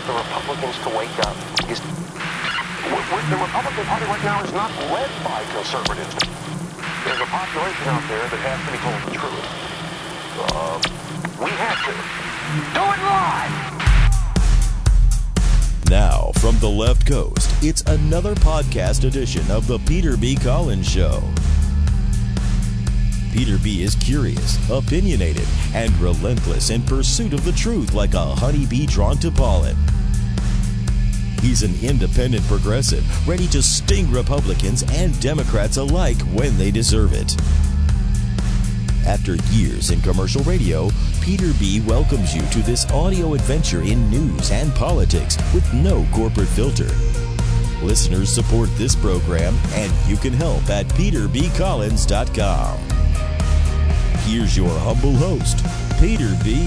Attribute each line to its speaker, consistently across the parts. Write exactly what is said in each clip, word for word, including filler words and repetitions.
Speaker 1: want the Republicans to wake up is the Republican Party right now is not led by conservatives. There's a population out there that has to be told the truth. Uh, we have to. Do it live!
Speaker 2: Now, from the left coast, it's another podcast edition of The Peter B. Collins Show. Peter B. is curious, opinionated, and relentless in pursuit of the truth like a honeybee drawn to pollen. He's an independent progressive, ready to sting Republicans and Democrats alike when they deserve it. After years in commercial radio, Peter B. welcomes you to this audio adventure in news and politics with no corporate filter. Listeners support this program, and you can help at peter b collins dot com. Here's your humble host, Peter B.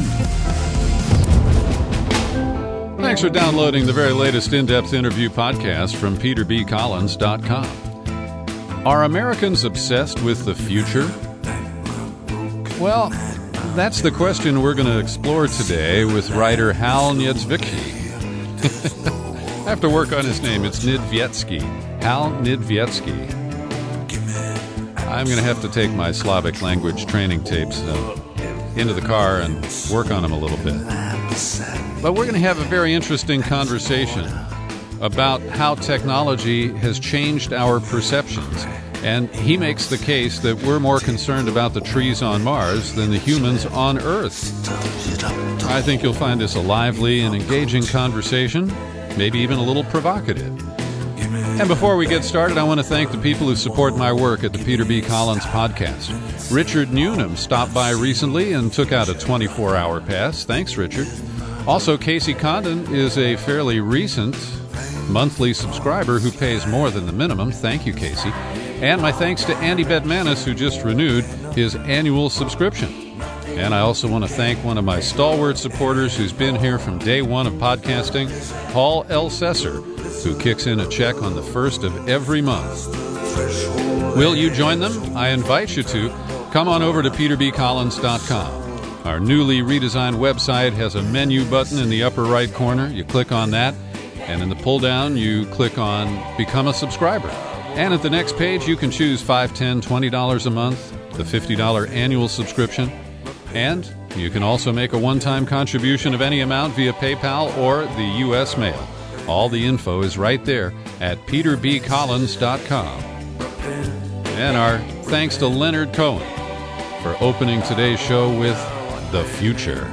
Speaker 3: Thanks for downloading the very latest in-depth interview podcast from peter b collins dot com. Are Americans obsessed with the future? Well, that's the question we're going to explore today with writer Hal Niedzwiecki. I have to work on his name. It's Niedzwiecki. Hal Niedzwiecki. I'm going to have to take my Slavic language training tapes uh, into the car and work on them a little bit. But we're going to have a very interesting conversation about how technology has changed our perceptions. And he makes the case that we're more concerned about the trees on Mars than the humans on Earth. I think you'll find this a lively and engaging conversation, maybe even a little provocative. And before we get started, I want to thank the people who support my work at the Peter B. Collins podcast. Richard Newnham stopped by recently and took out a twenty-four hour pass. Thanks, Richard. Also, Casey Condon is a fairly recent monthly subscriber who pays more than the minimum. Thank you, Casey. And my thanks to Andy Bedmanis, who just renewed his annual subscription. And I also want to thank one of my stalwart supporters who's been here from day one of podcasting, Paul L. Sesser, who kicks in a check on the first of every month. Will you join them? I invite you to. Come on over to peter b collins dot com. Our newly redesigned website has a menu button in the upper right corner. You click on that, and in the pull-down, you click on Become a Subscriber. And at the next page, you can choose five dollars, ten dollars, twenty dollars a month, the fifty dollars annual subscription, and you can also make a one-time contribution of any amount via PayPal or the U S mail. All the info is right there at peter b collins dot com. And our thanks to Leonard Cohen for opening today's show with The Future.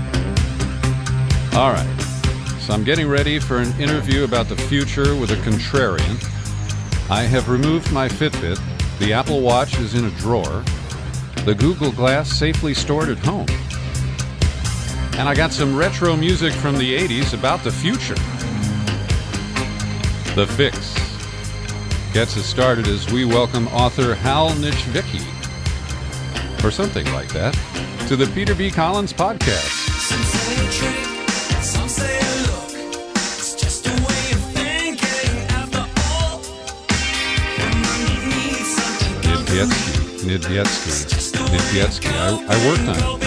Speaker 3: All right, so I'm getting ready for an interview about the future with a contrarian. I have removed my Fitbit, the Apple Watch is in a drawer, the Google Glass safely stored at home, and I got some retro music from the eighties about the future. The Fix gets us started as we welcome author Hal Niedzwiecki, or something like that, to the Peter B. Collins podcast. Niedzwiecki, Niedzwiecki, Niedzwiecki. I, I worked on it.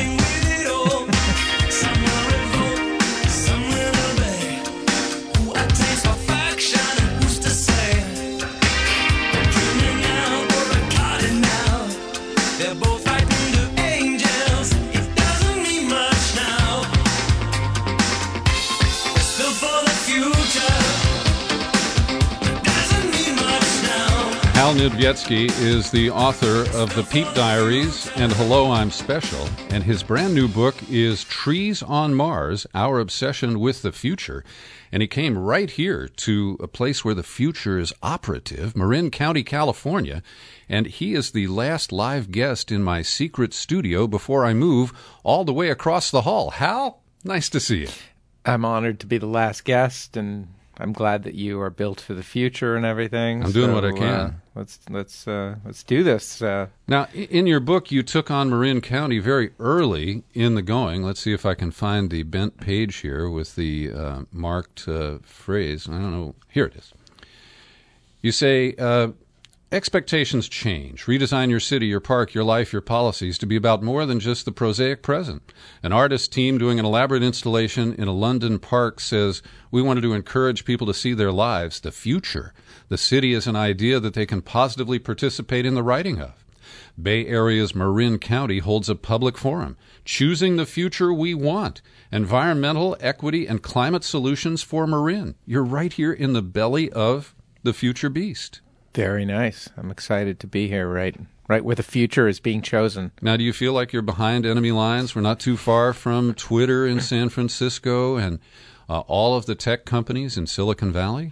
Speaker 3: Hal Niedzwiecki is the author of The Peep Diaries and Hello, I'm Special, and his brand new book is Trees on Mars, Our Obsession with the Future. And he came right here to a place where the future is operative, Marin County, California, and he is the last live guest in my secret studio before I move all the way across the hall. Hal, nice to see you.
Speaker 4: I'm honored to be the last guest, and I'm glad that you are built for the future and everything.
Speaker 3: I'm doing
Speaker 4: so,
Speaker 3: what I can.
Speaker 4: Uh, let's let's uh, let's do this. Uh,
Speaker 3: now, in your book, you took on Marin County very early in the going. Let's see if I can find the bent page here with the uh, marked uh, phrase. I don't know. Here it is. You say, uh, expectations change. Redesign your city, your park, your life, your policies to be about more than just the prosaic present. An artist team doing an elaborate installation in a London park says, we wanted to encourage people to see their lives, the future. The city is an idea that they can positively participate in the writing of. Bay Area's Marin County holds a public forum, Choosing the Future We Want, Environmental, Equity, and Climate Solutions for Marin. You're right here in the belly of the future beast.
Speaker 4: Very nice. I'm excited to be here, right right where the future is being chosen.
Speaker 3: Now, do you feel like you're behind enemy lines? We're not too far from Twitter in San Francisco and uh, all of the tech companies in Silicon Valley?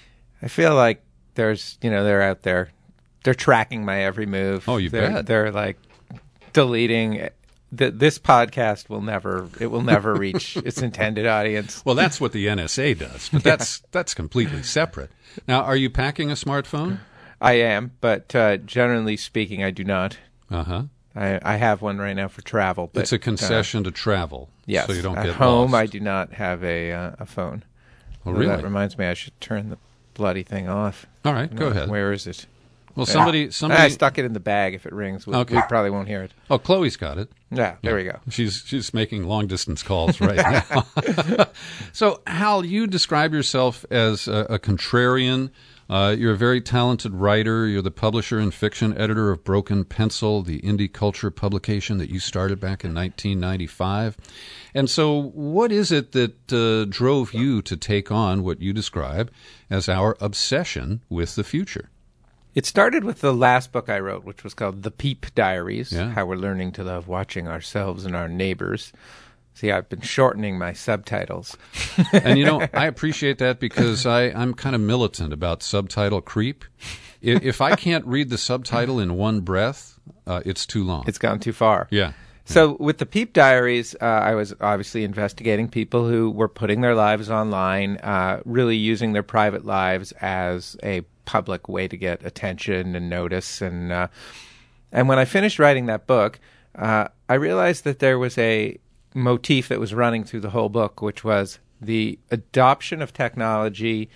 Speaker 4: I feel like there's, you know, they're out there. They're tracking my every move.
Speaker 3: Oh, you
Speaker 4: they're,
Speaker 3: bet.
Speaker 4: They're like deleting. The, this podcast will never, it will never reach its intended audience.
Speaker 3: Well, that's what the N S A does, but that's that's completely separate. Now, are you packing a smartphone?
Speaker 4: I am, but uh, generally speaking, I do not.
Speaker 3: Uh-huh.
Speaker 4: I, I have one right now for travel. But,
Speaker 3: it's a concession uh, to travel,
Speaker 4: yes,
Speaker 3: so you don't
Speaker 4: at
Speaker 3: get
Speaker 4: home,
Speaker 3: lost.
Speaker 4: I do not have a uh, a phone.
Speaker 3: Well,
Speaker 4: so
Speaker 3: really?
Speaker 4: That reminds me, I should turn the bloody thing off.
Speaker 3: All right, go ahead.
Speaker 4: Where is it?
Speaker 3: Well, somebody, somebody.
Speaker 4: I stuck it in the bag. If it rings, we,
Speaker 3: okay.
Speaker 4: we probably won't hear it.
Speaker 3: Oh, Chloe's got it.
Speaker 4: Yeah, there
Speaker 3: yeah.
Speaker 4: we go.
Speaker 3: She's she's making long distance calls right now. So, Hal, you describe yourself as a, a contrarian. Uh, you're a very talented writer. You're the publisher and fiction editor of Broken Pencil, the indie culture publication that you started back in nineteen ninety-five. And so what is it that uh, drove you to take on what you describe as our obsession with the future?
Speaker 4: It started with the last book I wrote, which was called The Peep Diaries,
Speaker 3: yeah.
Speaker 4: How We're Learning to Love Watching Ourselves and Our Neighbors. See, I've been shortening my subtitles.
Speaker 3: And, you know, I appreciate that because I, I'm kind of militant about subtitle creep. If, if I can't read the subtitle in one breath, uh, it's too long.
Speaker 4: It's gone too far.
Speaker 3: Yeah.
Speaker 4: So with the Peep Diaries, uh, I was obviously investigating people who were putting their lives online, uh, really using their private lives as a public way to get attention and notice. And uh, and when I finished writing that book, uh, I realized that there was a motif that was running through the whole book, which was the adoption of technology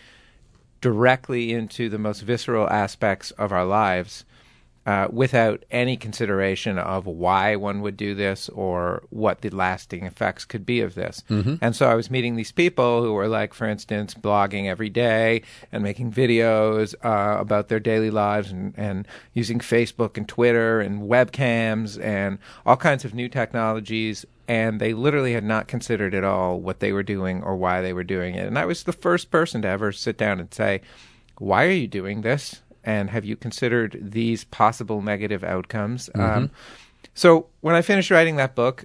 Speaker 4: directly into the most visceral aspects of our lives, uh, without any consideration of why one would do this or what the lasting effects could be of this.
Speaker 3: Mm-hmm.
Speaker 4: And so I was meeting these people who were, like, for instance, blogging every day and making videos uh, about their daily lives and, and using Facebook and Twitter and webcams and all kinds of new technologies. And they literally had not considered at all what they were doing or why they were doing it. And I was the first person to ever sit down and say, why are you doing this? And have you considered these possible negative outcomes?
Speaker 3: Mm-hmm.
Speaker 4: Um, so when I finished writing that book,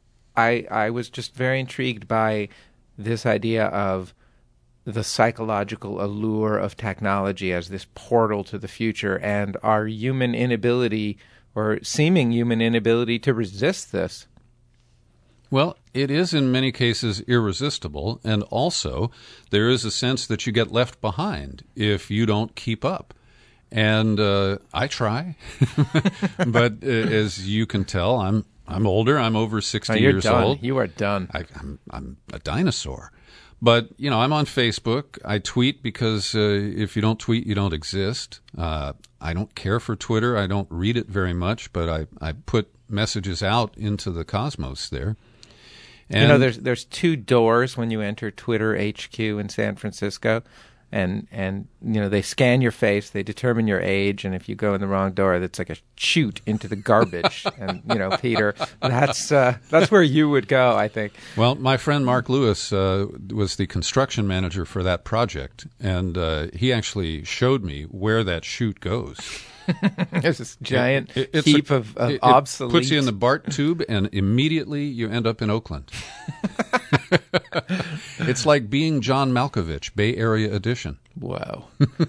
Speaker 4: I I was just very intrigued by this idea of the psychological allure of technology as this portal to the future and our human inability or seeming human inability to resist this.
Speaker 3: Well, it is in many cases irresistible, and also there is a sense that you get left behind if you don't keep up. And uh, I try, but uh, as you can tell, I'm I'm older. I'm over sixty
Speaker 4: oh, you're
Speaker 3: years
Speaker 4: done.
Speaker 3: old.
Speaker 4: You are done.
Speaker 3: I, I'm I'm a dinosaur. But you know, I'm on Facebook. I tweet because uh, if you don't tweet, you don't exist. Uh, I don't care for Twitter. I don't read it very much, but I I put messages out into the cosmos there. And
Speaker 4: you know, there's there's two doors when you enter Twitter H Q in San Francisco. And, and you know, they scan your face, they determine your age, and if you go in the wrong door, that's like a chute into the garbage. And, you know, Peter, that's uh, that's where you would go, I think.
Speaker 3: Well, my friend Mark Lewis uh, was the construction manager for that project, and uh, he actually showed me where that chute goes.
Speaker 4: There's this giant
Speaker 3: it, it,
Speaker 4: heap
Speaker 3: a,
Speaker 4: of, of
Speaker 3: it,
Speaker 4: obsolete...
Speaker 3: It puts you in the BART tube, and immediately you end up in Oakland. It's like being John Malkovich, Bay Area edition.
Speaker 4: Wow.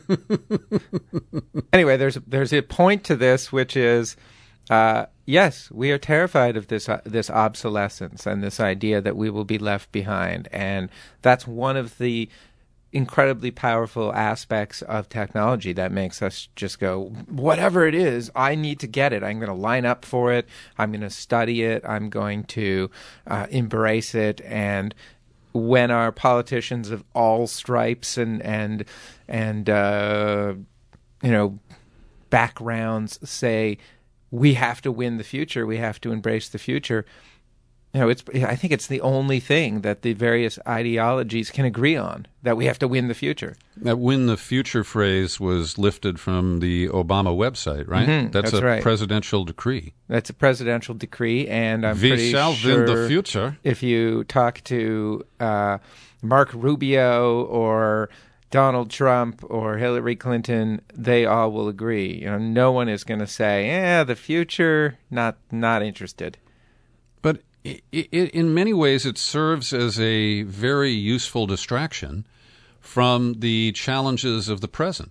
Speaker 4: Anyway, there's there's a point to this, which is, uh, yes, we are terrified of this uh, this obsolescence and this idea that we will be left behind, and that's one of the incredibly powerful aspects of technology that makes us just go, whatever it is, I need to get it. I'm going to line up for it. I'm going to study it. I'm going to uh, embrace it. And when our politicians of all stripes and and and uh, you know backgrounds say we have to win the future, we have to embrace the future. You know, it's. I think it's the only thing that the various ideologies can agree on, that we have to win the future.
Speaker 3: That win the future phrase was lifted from the Obama website, right?
Speaker 4: Mm-hmm,
Speaker 3: that's,
Speaker 4: that's
Speaker 3: a
Speaker 4: right.
Speaker 3: presidential decree.
Speaker 4: That's a presidential decree, and I'm
Speaker 3: we
Speaker 4: pretty
Speaker 3: shall
Speaker 4: sure
Speaker 3: win the future.
Speaker 4: If you talk to uh, Mark Rubio or Donald Trump or Hillary Clinton, they all will agree. You know, no one is going to say, "Yeah, the future, not not interested."
Speaker 3: But it, it, in many ways, it serves as a very useful distraction from the challenges of the present.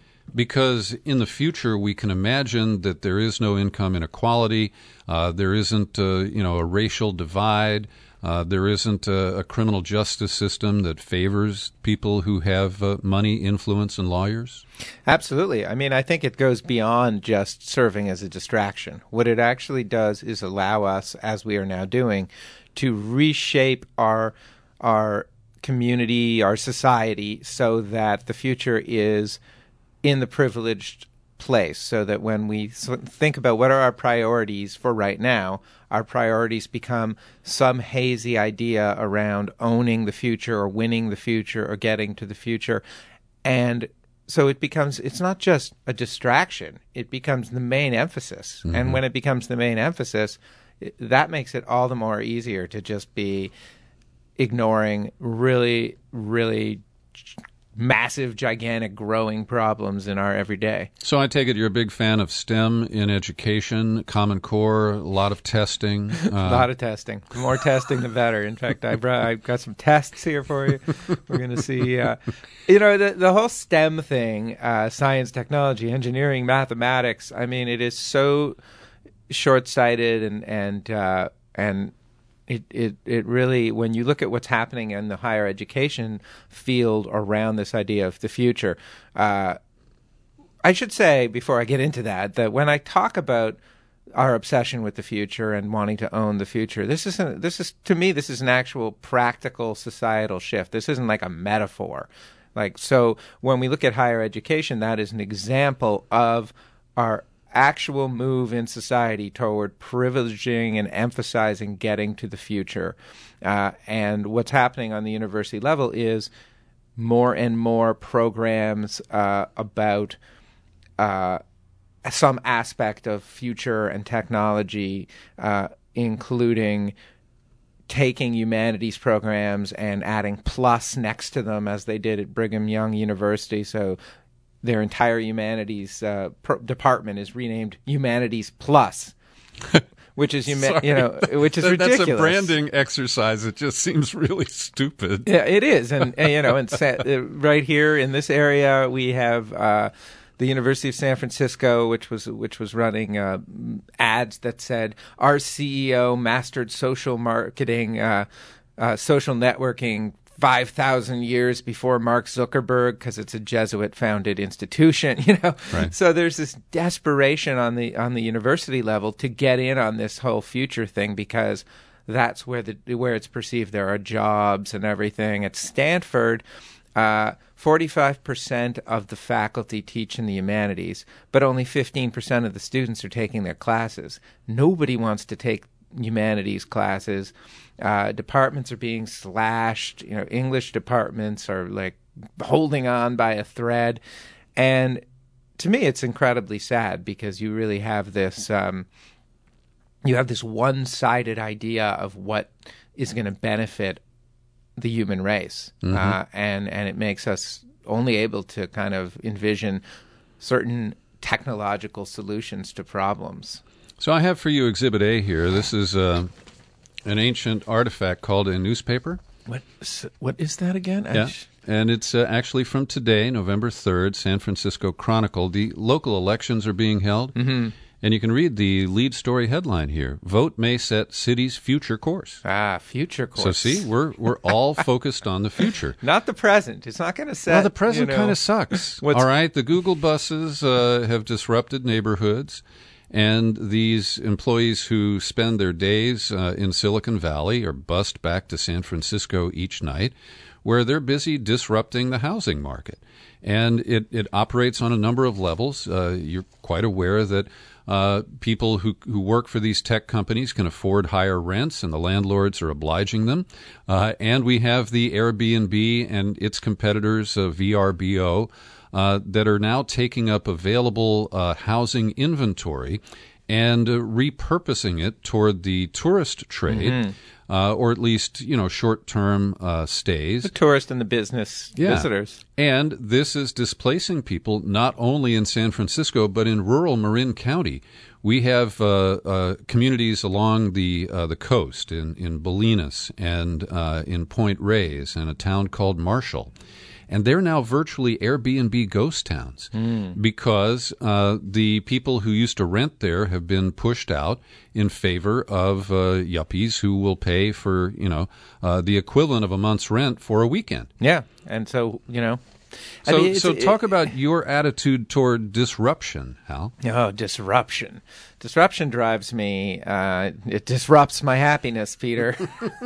Speaker 3: Because in the future, we can imagine that there is no income inequality, uh, there isn't uh, you know, a racial divide, uh, there isn't a, a criminal justice system that favors people who have uh, money, influence, and lawyers.
Speaker 4: Absolutely. I mean, I think it goes beyond just serving as a distraction. What it actually does is allow us, as we are now doing, to reshape our our community, our society, so that the future is in the privileged place, so that when we think about what are our priorities for right now, our priorities become some hazy idea around owning the future or winning the future or getting to the future. And so it becomes, it's not just a distraction, it becomes the main emphasis. Mm-hmm. And when it becomes the main emphasis, it, that makes it all the more easier to just be ignoring really, really massive, gigantic, growing problems in our everyday.
Speaker 3: So I take it you're a big fan of STEM in education, Common Core, a lot of testing. Uh,
Speaker 4: a lot of testing. The more testing, the better. In fact, I brought, I've got some tests here for you. We're going to see, uh, you know, the, the whole STEM thing, uh, science, technology, engineering, mathematics, I mean, it is so short-sighted and, and, uh, and, It, it it really, when you look at what's happening in the higher education field around this idea of the future, uh, I should say, before I get into that, that when I talk about our obsession with the future and wanting to own the future, this isn't, this is, to me, this is an actual practical societal shift. This isn't like a metaphor. Like, so when we look at higher education, that is an example of our actual move in society toward privileging and emphasizing getting to the future. Uh, and what's happening on the university level is more and more programs uh, about uh, some aspect of future and technology, uh, including taking humanities programs and adding plus next to them, as they did at Brigham Young University. So their entire humanities uh, pro- department is renamed Humanities Plus, which is huma- you know, which is
Speaker 3: that,
Speaker 4: ridiculous.
Speaker 3: That's a branding exercise. It just seems really stupid.
Speaker 4: Yeah, it is, and, and you know, and sa- uh, right here in this area, we have uh, the University of San Francisco, which was which was running uh, ads that said, "Our C E O mastered social marketing, uh, uh, social networking five thousand years before Mark Zuckerberg," because it's a Jesuit-founded institution, you know.
Speaker 3: Right.
Speaker 4: So there's this desperation on the on the university level to get in on this whole future thing, because that's where the where it's perceived there are jobs and everything. At Stanford, uh, forty-five percent of the faculty teach in the humanities, but only fifteen percent of the students are taking their classes. Nobody wants to take humanities classes. Uh, departments are being slashed. You know, English departments are like holding on by a thread. And to me, it's incredibly sad, because you really have this, um, you have this one-sided idea of what is going to benefit the human race. Mm-hmm. Uh, and, and it makes us only able to kind of envision certain technological solutions to problems.
Speaker 3: So I have for you Exhibit A here. This is uh, an ancient artifact called a newspaper.
Speaker 4: What what is that again?
Speaker 3: Yeah, sh- and it's uh, actually from today, November third, San Francisco Chronicle. The local elections are being held, mm-hmm. and you can read the lead story headline here: "Vote may set city's future course."
Speaker 4: Ah, future course.
Speaker 3: So see, we're we're all focused on the future,
Speaker 4: not the present. It's not going to set.
Speaker 3: Well, the present
Speaker 4: you know,
Speaker 3: kind of sucks. All right, the Google buses uh, have disrupted neighborhoods. And these employees who spend their days uh, in Silicon Valley are bussed back to San Francisco each night, where they're busy disrupting the housing market. And it, it operates on a number of levels. Uh, you're quite aware that uh, people who, who work for these tech companies can afford higher rents, and the landlords are obliging them. Uh, and we have the Airbnb and its competitors, uh, V R B O, uh, that are now taking up available uh, housing inventory and uh, repurposing it toward the tourist trade. Mm-hmm. Uh, or at least, you know, short-term uh, stays.
Speaker 4: The tourist and the business
Speaker 3: yeah.
Speaker 4: visitors.
Speaker 3: And this is displacing people not only in San Francisco, but in rural Marin County. We have uh, uh, communities along the uh, the coast in, in Bolinas and uh, in Point Reyes and a town called Marshall. And they're now virtually Airbnb ghost towns mm. because uh, the people who used to rent there have been pushed out in favor of uh, yuppies who will pay for, you know, uh, the equivalent of a month's rent for a weekend.
Speaker 4: Yeah, and so, you know.
Speaker 3: So,
Speaker 4: I mean,
Speaker 3: so talk
Speaker 4: it,
Speaker 3: about your attitude toward disruption, Hal.
Speaker 4: Oh, disruption. Disruption drives me. Uh, it disrupts my happiness, Peter.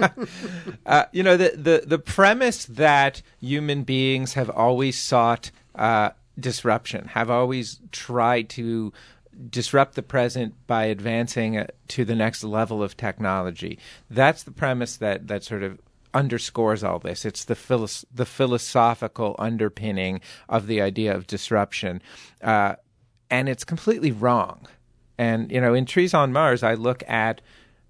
Speaker 4: uh, you know, the, the, the premise that human beings have always sought uh, disruption, have always tried to disrupt the present by advancing uh, to the next level of technology. That's the premise that, that sort of underscores all this. It's the philo- the philosophical underpinning of the idea of disruption. Uh, and it's completely wrong. And, you know, in Trees on Mars, I look at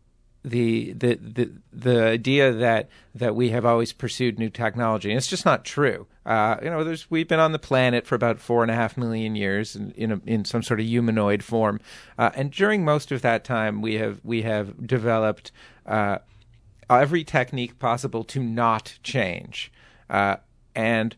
Speaker 4: the the the, the idea that, that we have always pursued new technology. And it's just not true. Uh, you know, there's we've been on the planet for about four and a half million years in in, a, in some sort of humanoid form. Uh, and during most of that time, we have we have developed uh, every technique possible to not change. Uh, and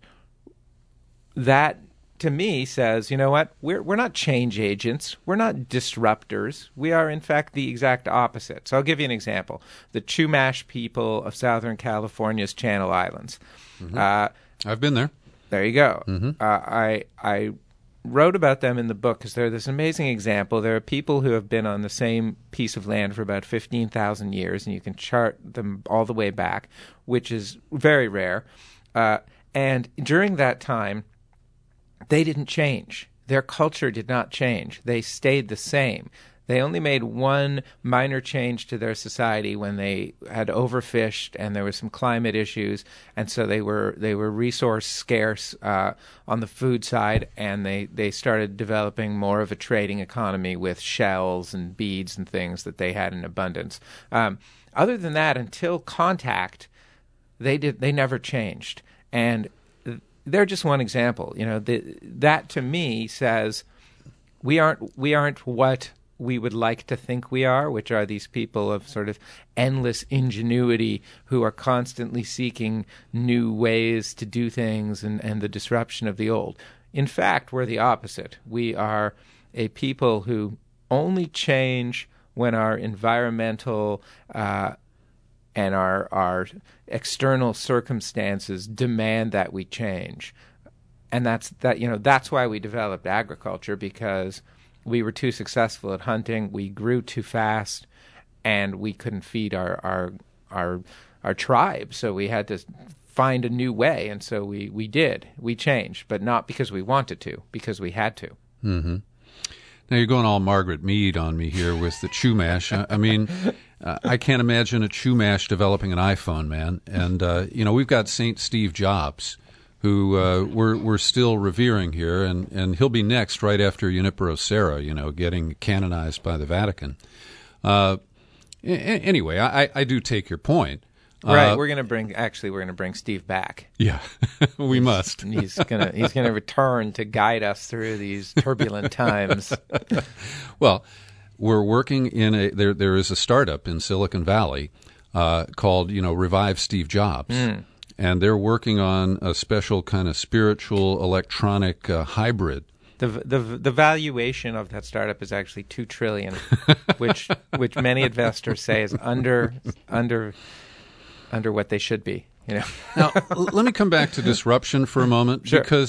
Speaker 4: that, to me, says, you know what, we're we're not change agents. We're not disruptors. We are, in fact, the exact opposite. So I'll give you an example. The Chumash people of Southern California's Channel Islands.
Speaker 3: Mm-hmm.
Speaker 4: Uh,
Speaker 3: I've been there.
Speaker 4: There you go.
Speaker 3: Mm-hmm.
Speaker 4: Uh, I I wrote about them in the book because they're this amazing example. There are people who have been on the same piece of land for about fifteen thousand years, and you can chart them all the way back, which is very rare. Uh, and during that time, they didn't change. Their culture did not change. They stayed the same. They only made one minor change to their society when they had overfished and there were some climate issues, and so they were they were resource scarce uh, on the food side, and they, they started developing more of a trading economy with shells and beads and things that they had in abundance. Um, other than that, until contact, they did they never changed, and they're just one example. You know, the, that to me says we aren't we aren't what we would like to think we are, which are these people of sort of endless ingenuity who are constantly seeking new ways to do things and, and the disruption of the old. In fact, we're the opposite. We are a people who only change when our environmental uh, and our our external circumstances demand that we change. And that's that. You know, that's why we developed agriculture, because we were too successful at hunting. We grew too fast, and we couldn't feed our our our, our tribe. So we had to find a new way, and so we, we did. We changed, but not because we wanted to, because we had to.
Speaker 3: Mm-hmm. Now you're going all Margaret Mead on me here with the Chumash. I, I mean, uh, I can't imagine a Chumash developing an iPhone, man. And uh, you know, we've got Saint Steve Jobs, who uh, we're we're still revering here, and, and he'll be next right after Junipero Serra, you know, getting canonized by the Vatican. Uh, a- anyway, I, I do take your point.
Speaker 4: Right,
Speaker 3: uh,
Speaker 4: we're gonna bring. Actually, we're gonna bring Steve back.
Speaker 3: Yeah, we
Speaker 4: he's,
Speaker 3: must.
Speaker 4: He's gonna he's gonna return to guide us through these turbulent times.
Speaker 3: Well, we're working in a there. There is a startup in Silicon Valley uh, called you know Revive Steve Jobs. Mm. And they're working on a special kind of spiritual electronic uh, hybrid.
Speaker 4: The, the the valuation of that startup is actually two trillion dollars, which which many investors say is under under under what they should be. You know.
Speaker 3: Now, let me come back to disruption for a moment,
Speaker 4: sure.
Speaker 3: because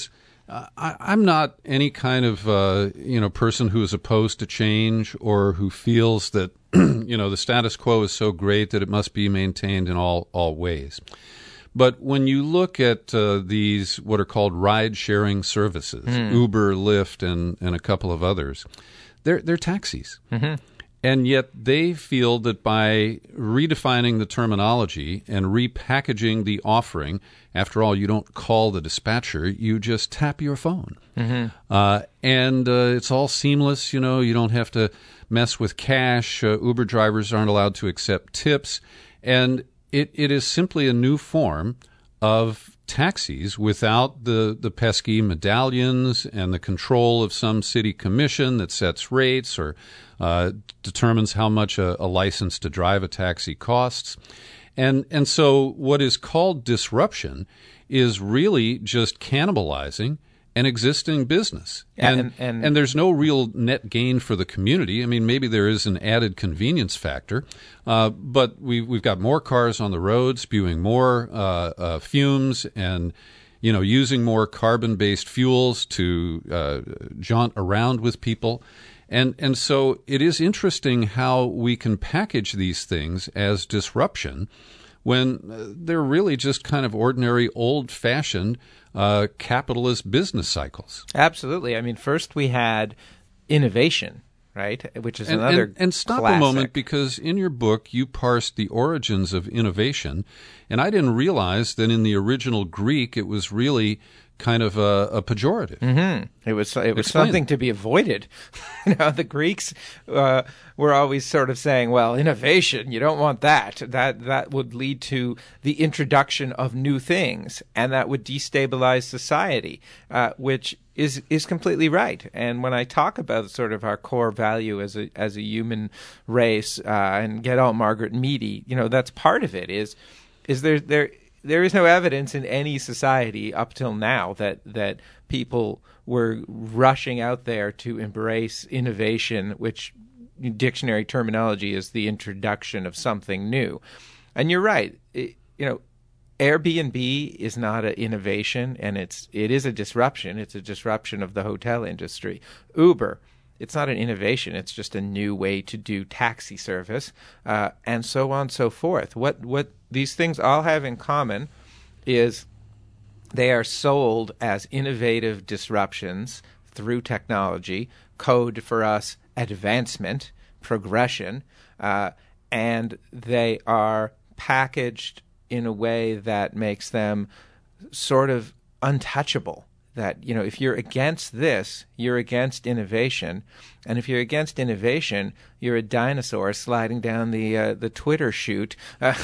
Speaker 3: Uh, I, I'm not any kind of uh, you know person who is opposed to change or who feels that you know the status quo is so great that it must be maintained in all all ways. But when you look at uh, these what are called ride-sharing services, mm. Uber, Lyft, and and a couple of others, they're they're taxis. Mm-hmm. And yet they feel that by redefining the terminology and repackaging the offering, after all, you don't call the dispatcher, you just tap your phone. Mm-hmm. Uh, and uh, it's all seamless, you know, you don't have to mess with cash. Uh, Uber drivers aren't allowed to accept tips. And it, it is simply a new form of taxis without the, the pesky medallions and the control of some city commission that sets rates or uh, determines how much a, a license to drive a taxi costs. And and so what is called disruption is really just cannibalizing an existing business. And, and, and, and there's no real net gain for the community. I mean, maybe there is an added convenience factor, uh, but we, we've got more cars on the road spewing more uh, uh, fumes and, you know, using more carbon-based fuels to uh, jaunt around with people. And and so it is interesting how we can package these things as disruption when they're really just kind of ordinary, old-fashioned uh, capitalist business cycles.
Speaker 4: Absolutely. I mean, first we had innovation, right, which is
Speaker 3: and,
Speaker 4: another
Speaker 3: and, and stop
Speaker 4: classic.
Speaker 3: a moment, because in your book you parsed the origins of innovation, and I didn't realize that in the original Greek it was really kind of a, a pejorative.
Speaker 4: Mm-hmm. It was it was
Speaker 3: Explain
Speaker 4: something
Speaker 3: it.
Speaker 4: to be avoided. You know, the Greeks uh, were always sort of saying, "Well, innovation, you don't want that. That that would lead to the introduction of new things, and that would destabilize society," uh, which is is completely right. And when I talk about sort of our core value as a as a human race, uh, and get all Margaret Meady, you know, that's part of it. Is is there there. There is no evidence in any society up till now that, that people were rushing out there to embrace innovation, which dictionary terminology is the introduction of something new. And you're right. It, you know, Airbnb is not an innovation, and it's it is a disruption. It's a disruption of the hotel industry. Uber, it's not an innovation. It's just a new way to do taxi service, uh, and so on and so forth. What what these things all have in common is they are sold as innovative disruptions through technology, code for us advancement, progression, uh, and they are packaged in a way that makes them sort of untouchable. That, you know, if you're against this, you're against innovation, and if you're against innovation, you're a dinosaur sliding down the uh, the Twitter chute uh,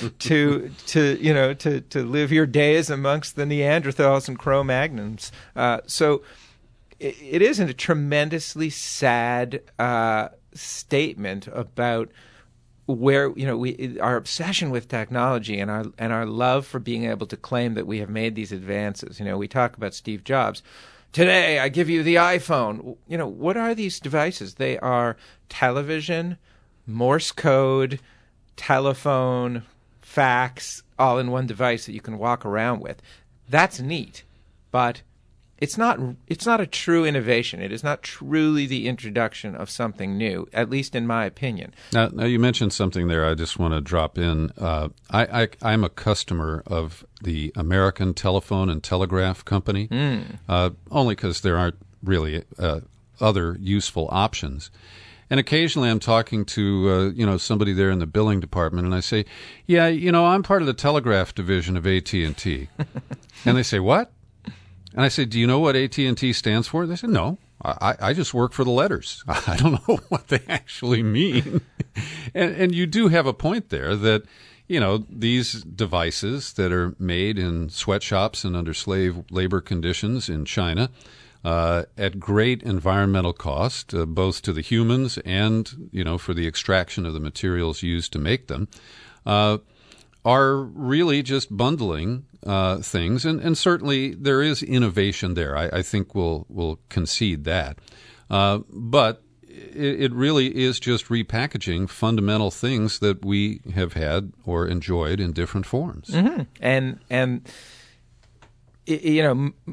Speaker 4: to to you know to to live your days amongst the Neanderthals and Cro-Magnons. Uh, so it, it is a tremendously sad uh, statement about where, you know, we our obsession with technology and our and our love for being able to claim that we have made these advances. You know, we talk about Steve Jobs. Today, I give you the iPhone. You know, what are these devices? They are television, Morse code, telephone, fax, all in one device that you can walk around with. That's neat, but It's not it's not a true innovation. It is not truly the introduction of something new, at least in my opinion.
Speaker 3: Now, now you mentioned something there I just want to drop in. Uh, I, I, I'm a customer of the American Telephone and Telegraph Company, mm. uh, only because there aren't really uh, other useful options. And occasionally I'm talking to, uh, you know, somebody there in the billing department, and I say, yeah, you know, I'm part of the telegraph division of A T and T. And they say, what? And I said, do you know what A T and T stands for? They said, no, I, I just work for the letters. I don't know what they actually mean. and, and you do have a point there that, you know, these devices that are made in sweatshops and under slave labor conditions in China uh, at great environmental cost, uh, both to the humans and, you know, for the extraction of the materials used to make them, uh, are really just bundling uh, things, and, and certainly there is innovation there. I, I think we'll we'll concede that, uh, but it, it really is just repackaging fundamental things that we have had or enjoyed in different forms.
Speaker 4: Mm-hmm. And and you know,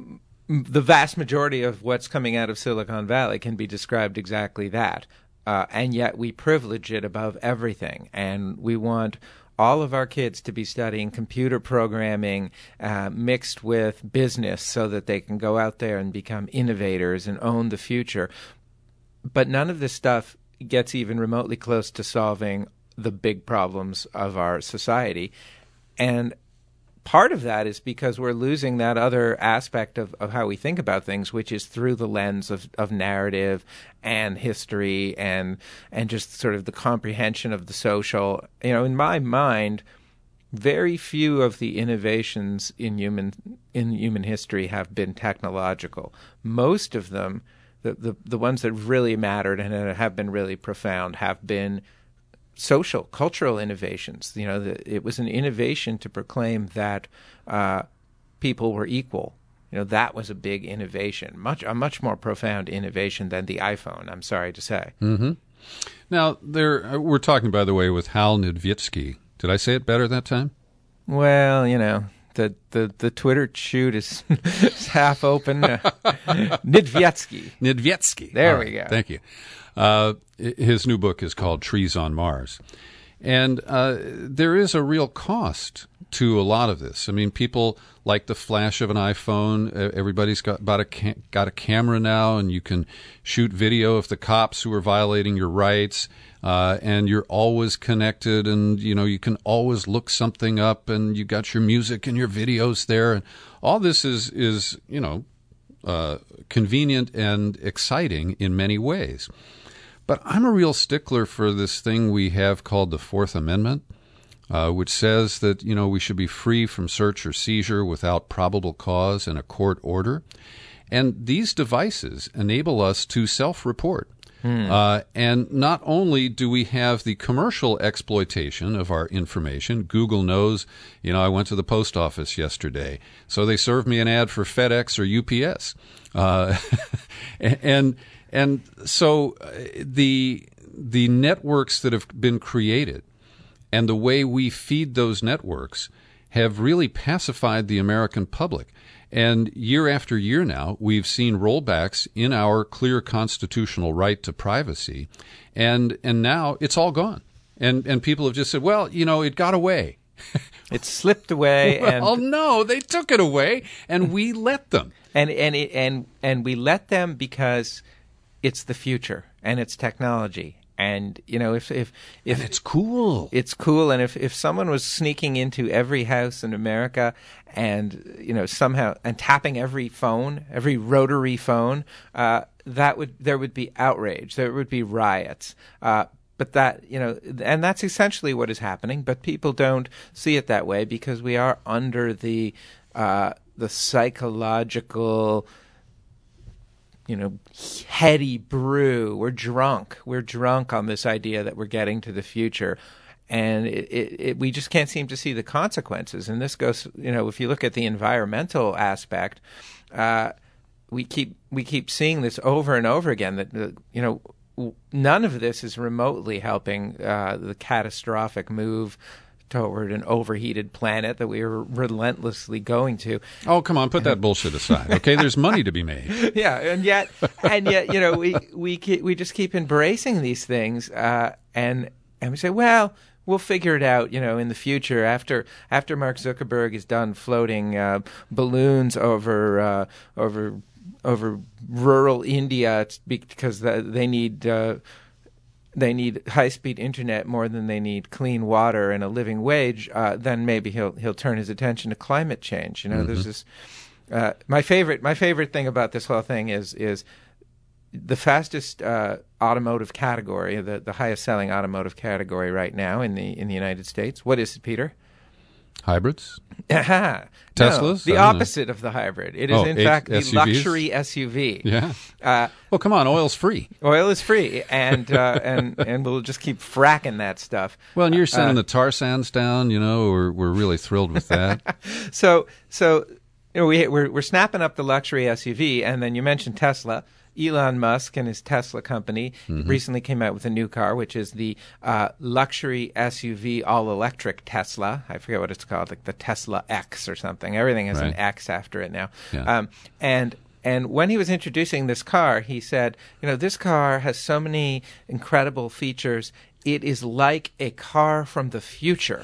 Speaker 4: the vast majority of what's coming out of Silicon Valley can be described exactly that. Uh, and yet we privilege it above everything. And we want all of our kids to be studying computer programming uh, mixed with business so that they can go out there and become innovators and own the future. But none of this stuff gets even remotely close to solving the big problems of our society. And part of that is because we're losing that other aspect of, of how we think about things, which is through the lens of, of narrative and history and and just sort of the comprehension of the social. You know, in my mind, very few of the innovations in human in human history have been technological. Most of them, the the, the ones that really mattered and have been really profound, have been social, cultural innovations. You know, the, it was an innovation to proclaim that uh, people were equal. You know, that was a big innovation, much a much more profound innovation than the iPhone, I'm sorry to say.
Speaker 3: Mm-hmm. Now, there we're talking, by the way, with Hal Nidvitsky. Did I say it better that time?
Speaker 4: Well, you know, the the, the Twitter chute is, is half open. Uh, Nidvitsky.
Speaker 3: Nidvitsky.
Speaker 4: There
Speaker 3: All
Speaker 4: we
Speaker 3: right,
Speaker 4: go.
Speaker 3: Thank you. Uh, his new book is called Trees on Mars. And uh, there is a real cost to a lot of this. I mean, people like the flash of an iPhone. Everybody's got, got, a, ca- got a camera now, and you can shoot video of the cops who are violating your rights. Uh, and you're always connected, and, you know, you can always look something up, and you got your music and your videos there. And all this is, is you know, uh, convenient and exciting in many ways. But I'm a real stickler for this thing we have called the Fourth Amendment, uh, which says that, you know, we should be free from search or seizure without probable cause and a court order. And these devices enable us to self-report. Hmm. Uh, and not only do we have the commercial exploitation of our information, Google knows, you know, I went to the post office yesterday, so they served me an ad for FedEx or U P S. Uh, and and so the the networks that have been created and the way we feed those networks have really pacified the American public. And year after year now, we've seen rollbacks in our clear constitutional right to privacy, and and now it's all gone. And and people have just said, well, you know, it got away.
Speaker 4: It slipped away.
Speaker 3: well,
Speaker 4: and
Speaker 3: oh no, they took it away, and we let them.
Speaker 4: And and it, and and we let them because it's the future and it's technology. And, you know, if, if, if
Speaker 3: and it's cool,
Speaker 4: it's cool. And if, if someone was sneaking into every house in America and, you know, somehow and tapping every phone, every rotary phone, uh, that would, there would be outrage. There would be riots. Uh, but that, you know, and that's essentially what is happening. But people don't see it that way because we are under the, uh, the psychological, you know, heady brew. We're drunk. We're drunk on this idea that we're getting to the future. And it, it, it, we just can't seem to see the consequences. And this goes, you know, if you look at the environmental aspect, uh, we keep we keep seeing this over and over again, that, uh, you know, none of this is remotely helping uh, the catastrophic move toward an overheated planet that we are relentlessly going to.
Speaker 3: Oh, come on, put that bullshit aside. Okay, there's money to be made.
Speaker 4: Yeah, and yet, and yet, you know, we we keep, we just keep embracing these things, uh, and and we say, well, we'll figure it out, you know, in the future after after Mark Zuckerberg is done floating uh, balloons over uh, over over rural India because they need. Uh, they need high-speed internet more than they need clean water and a living wage, uh, then maybe he'll he'll turn his attention to climate change. You know, mm-hmm. there's this. Uh, my favorite my favorite thing about this whole thing is is the fastest uh, automotive category, the the highest selling automotive category right now in the in the United States. What is it, Peter?
Speaker 3: Hybrids?
Speaker 4: Aha.
Speaker 3: Teslas?
Speaker 4: No, the opposite know. of the hybrid. It is,
Speaker 3: oh,
Speaker 4: in
Speaker 3: a-
Speaker 4: fact, the
Speaker 3: S U Vs?
Speaker 4: luxury S U V.
Speaker 3: Yeah.
Speaker 4: Uh,
Speaker 3: well, come on, oil's free.
Speaker 4: Oil is free, and uh, and and we'll just keep fracking that stuff.
Speaker 3: Well, and you're sending
Speaker 4: uh,
Speaker 3: the tar sands down, you know, we're, we're really thrilled with that.
Speaker 4: so, so you know, we, we're, we're snapping up the luxury S U V, and then you mentioned Tesla. Elon Musk and his Tesla company mm-hmm. recently came out with a new car, which is the uh, luxury S U V all-electric Tesla. I forget what it's called, like the Tesla X or something. Everything has right. an X after it now. Yeah. Um, and And when he was introducing this car, he said, you know, this car has so many incredible features. It is like a car from the future.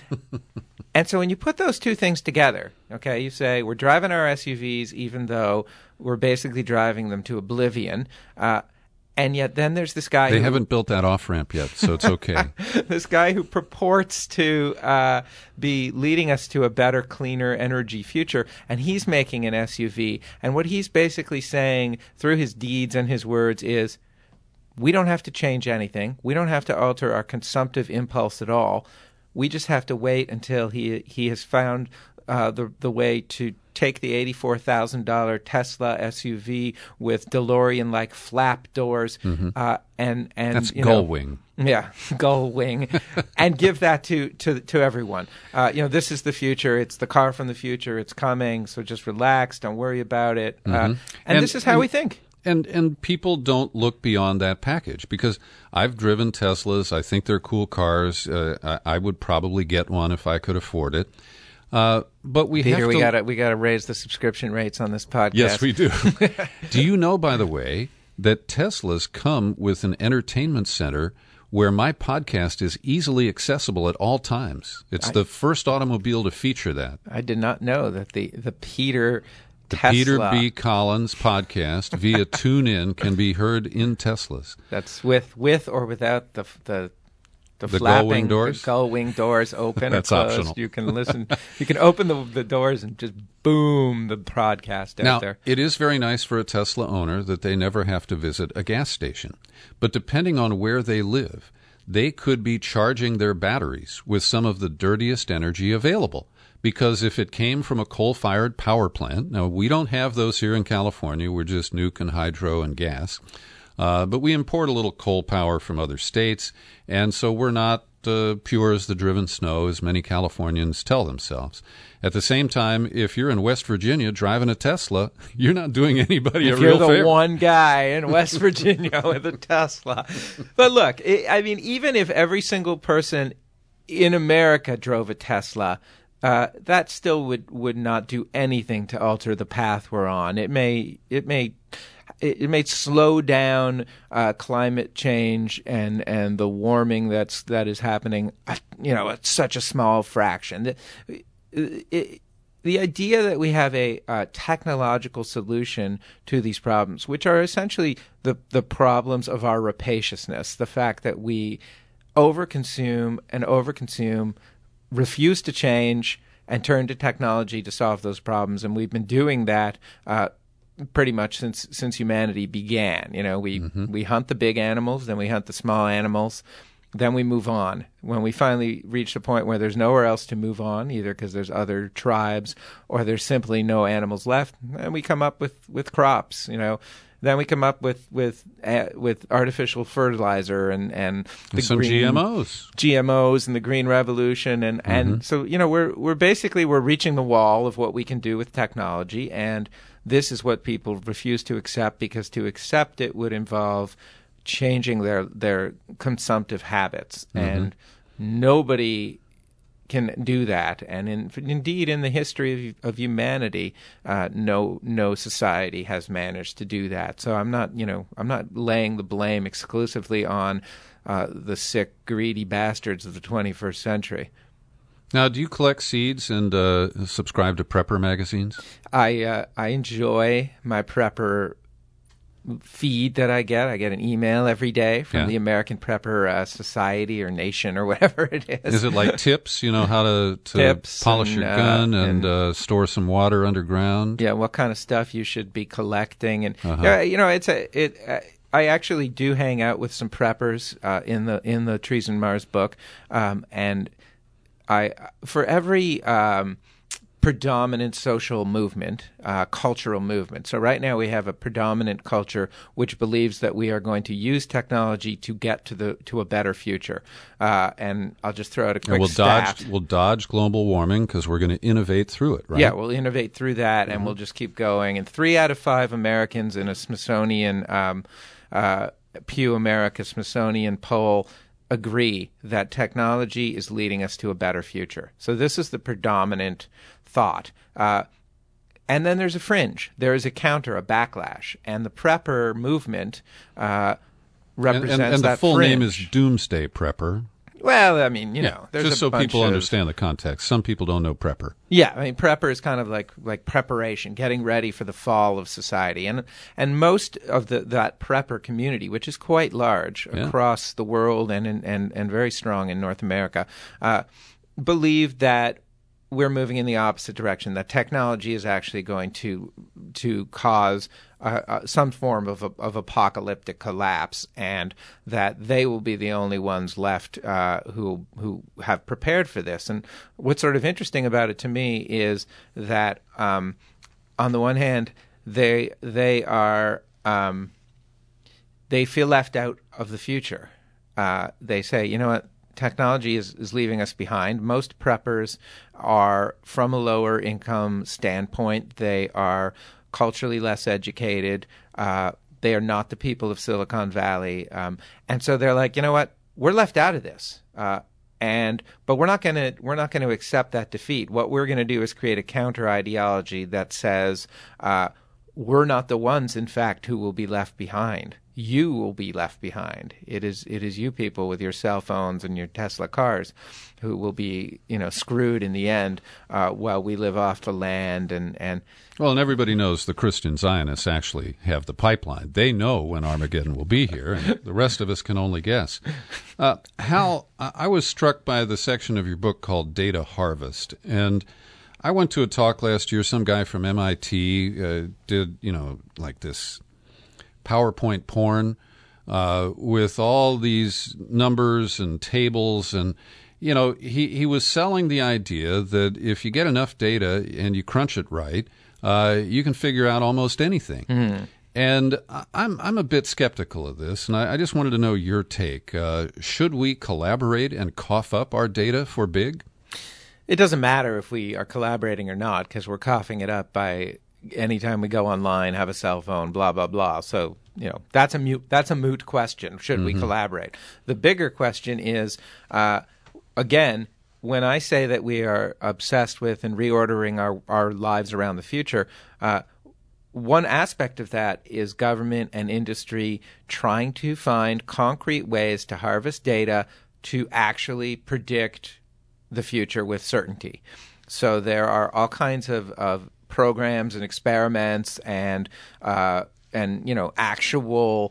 Speaker 4: And so when you put those two things together, okay, you say we're driving our S U Vs even though we're basically driving them to oblivion. Uh, and yet then there's this guy
Speaker 3: They
Speaker 4: who,
Speaker 3: haven't built that off-ramp yet, so it's okay.
Speaker 4: This guy who purports to uh, be leading us to a better, cleaner energy future, and he's making an S U V. And what he's basically saying through his deeds and his words is, we don't have to change anything. We don't have to alter our consumptive impulse at all. We just have to wait until he he has found uh, the the way to take the eighty-four thousand dollars Tesla S U V with DeLorean-like flap doors mm-hmm. uh, and and
Speaker 3: that's
Speaker 4: you
Speaker 3: gull
Speaker 4: know,
Speaker 3: wing.
Speaker 4: Yeah, gull wing, and give that to to to everyone. Uh, you know, this is the future. It's the car from the future. It's coming. So just relax. Don't worry about it. Mm-hmm. Uh, and, and this is how
Speaker 3: and,
Speaker 4: we think.
Speaker 3: And and people don't look beyond that package, because I've driven Teslas. I think they're cool cars. Uh, I, I would probably get one if I could afford it. Uh, but we
Speaker 4: Peter,
Speaker 3: have to.
Speaker 4: we gotta we gotta raise the subscription rates on this podcast.
Speaker 3: Yes, we do. Do you know, by the way, that Teslas come with an entertainment center where my podcast is easily accessible at all times? It's I, the first automobile to feature that.
Speaker 4: I did not know that the the Peter.
Speaker 3: The
Speaker 4: Tesla.
Speaker 3: Peter B. Collins podcast via TuneIn can be heard in Teslas.
Speaker 4: That's with with or without the the the,
Speaker 3: the
Speaker 4: flapping
Speaker 3: gull wing doors.
Speaker 4: The gull wing doors open.
Speaker 3: That's
Speaker 4: or closed.
Speaker 3: optional.
Speaker 4: You can listen. You can open the the doors and just boom the broadcast out
Speaker 3: now,
Speaker 4: there.
Speaker 3: It is very nice for a Tesla owner that they never have to visit a gas station, but depending on where they live, they could be charging their batteries with some of the dirtiest energy available. Because if it came from a coal-fired power plant, now we don't have those here in California, we're just nuke and hydro and gas, uh, but we import a little coal power from other states, and so we're not uh, pure as the driven snow, as many Californians tell themselves. At the same time, if you're in West Virginia driving a Tesla, you're not doing anybody
Speaker 4: if
Speaker 3: a real favor.
Speaker 4: If you're the one guy in West Virginia with a Tesla. But look, it, I mean, even if every single person in America drove a Tesla, Uh, that still would, would not do anything to alter the path we're on. It may it may it, it may slow down uh, climate change and, and the warming that's that is happening. You know, at such a small fraction. The, it, the idea that we have a uh, technological solution to these problems, which are essentially the the problems of our rapaciousness, the fact that we overconsume and overconsume, refuse to change, and turn to technology to solve those problems. And we've been doing that uh, pretty much since since humanity began. You know, we mm-hmm. we hunt the big animals, then we hunt the small animals, then we move on. When we finally reach the point where there's nowhere else to move on, either because there's other tribes or there's simply no animals left, then we come up with, with crops, you know. Then we come up with with uh, with artificial fertilizer and and the
Speaker 3: and some
Speaker 4: green,
Speaker 3: G M Os,
Speaker 4: G M Os, and the green revolution, and, mm-hmm. and so you know we're we're basically we're reaching the wall of what we can do with technology, and this is what people refuse to accept, because to accept it would involve changing their their consumptive habits, mm-hmm. and nobody can do that. And in, indeed, in the history of, of humanity, uh, no no society has managed to do that. So I'm not, you know, I'm not laying the blame exclusively on uh, the sick, greedy bastards of the twenty-first century.
Speaker 3: Now, do you collect seeds and uh, subscribe to Prepper magazines?
Speaker 4: I uh, I enjoy my Prepper feed that I get. I get an email every day from yeah. the American Prepper uh, Society or Nation or whatever it is.
Speaker 3: Is it like tips, you know, how to, to
Speaker 4: tips
Speaker 3: polish
Speaker 4: and,
Speaker 3: your gun
Speaker 4: uh,
Speaker 3: and, and uh, store some water underground?
Speaker 4: Yeah, what kind of stuff you should be collecting. And,
Speaker 3: uh-huh.
Speaker 4: uh, you know, it's a, it, uh, I actually do hang out with some preppers uh, in the in the Trees and Mars book. Um, and I, for every um, predominant social movement, uh, cultural movement. So right now we have a predominant culture which believes that we are going to use technology to get to the to a better future. Uh, and I'll just throw out a quick
Speaker 3: and we'll
Speaker 4: stat.
Speaker 3: Dodge, we'll dodge global warming because we're going to innovate through it, right?
Speaker 4: Yeah, we'll innovate through that, and
Speaker 3: Mm-hmm.
Speaker 4: we'll just keep going. And three out of five Americans in a Smithsonian, um, uh, Pew America Smithsonian poll agree that technology is leading us to a better future. So this is the predominant thought. Uh, and then there's a fringe. There is a counter, a backlash. And the prepper movement uh, represents
Speaker 3: and, and, and
Speaker 4: that
Speaker 3: the full
Speaker 4: fringe.
Speaker 3: name is Doomsday Prepper.
Speaker 4: Well, I mean, you
Speaker 3: Yeah,
Speaker 4: know, there's
Speaker 3: just
Speaker 4: a
Speaker 3: so
Speaker 4: bunch
Speaker 3: people
Speaker 4: of,
Speaker 3: understand the context. Some people don't know Prepper.
Speaker 4: Yeah, I mean, prepper is kind of like like preparation, getting ready for the fall of society, and and most of the that prepper community, which is quite large
Speaker 3: Yeah.
Speaker 4: across the world and in, and and very strong in North America, uh, believe that we're moving in the opposite direction. That technology is actually going to to cause uh, uh, some form of of apocalyptic collapse, and that they will be the only ones left uh, who who have prepared for this. And what's sort of interesting about it to me is that um, on the one hand, they they are um, they feel left out of the future. Uh, they say, you know what? Technology is, is leaving us behind. Most preppers are from a lower income standpoint. They are culturally less educated. Uh, they are not the people of Silicon Valley. Um, and so they're like, you know what? We're left out of this. Uh, and but we're not going to we're not going to accept that defeat. What we're going to do is create a counter ideology that says uh, we're not the ones, in fact, who will be left behind. You will be left behind. It is it is you people with your cell phones and your Tesla cars who will be, you know, screwed in the end uh, while we live off the land and, and
Speaker 3: Well, and everybody knows the Christian Zionists actually have the pipeline. They know when Armageddon will be here, and the rest of us can only guess. Uh, Hal, I I was struck by the section of your book called Data Harvest, and I went to a talk last year. Some guy from M I T uh, did, you know, like this PowerPoint porn uh, with all these numbers and tables, and you know he, he was selling the idea that if you get enough data and you crunch it right, uh, you can figure out almost anything. Mm-hmm. And I'm I'm a bit skeptical of this, and I, I just wanted to know your take. Uh, should we collaborate and cough up our data for big?
Speaker 4: It doesn't matter if we are collaborating or not, because we're coughing it up by anytime we go online, have a cell phone, blah, blah, blah. So, you know, that's a mute, that's a moot question. Should mm-hmm. we collaborate? The bigger question is, uh, again, when I say that we are obsessed with and reordering our, our lives around the future, uh, one aspect of that is government and industry trying to find concrete ways to harvest data to actually predict the future with certainty. So there are all kinds of, of programs and experiments and uh, and you know actual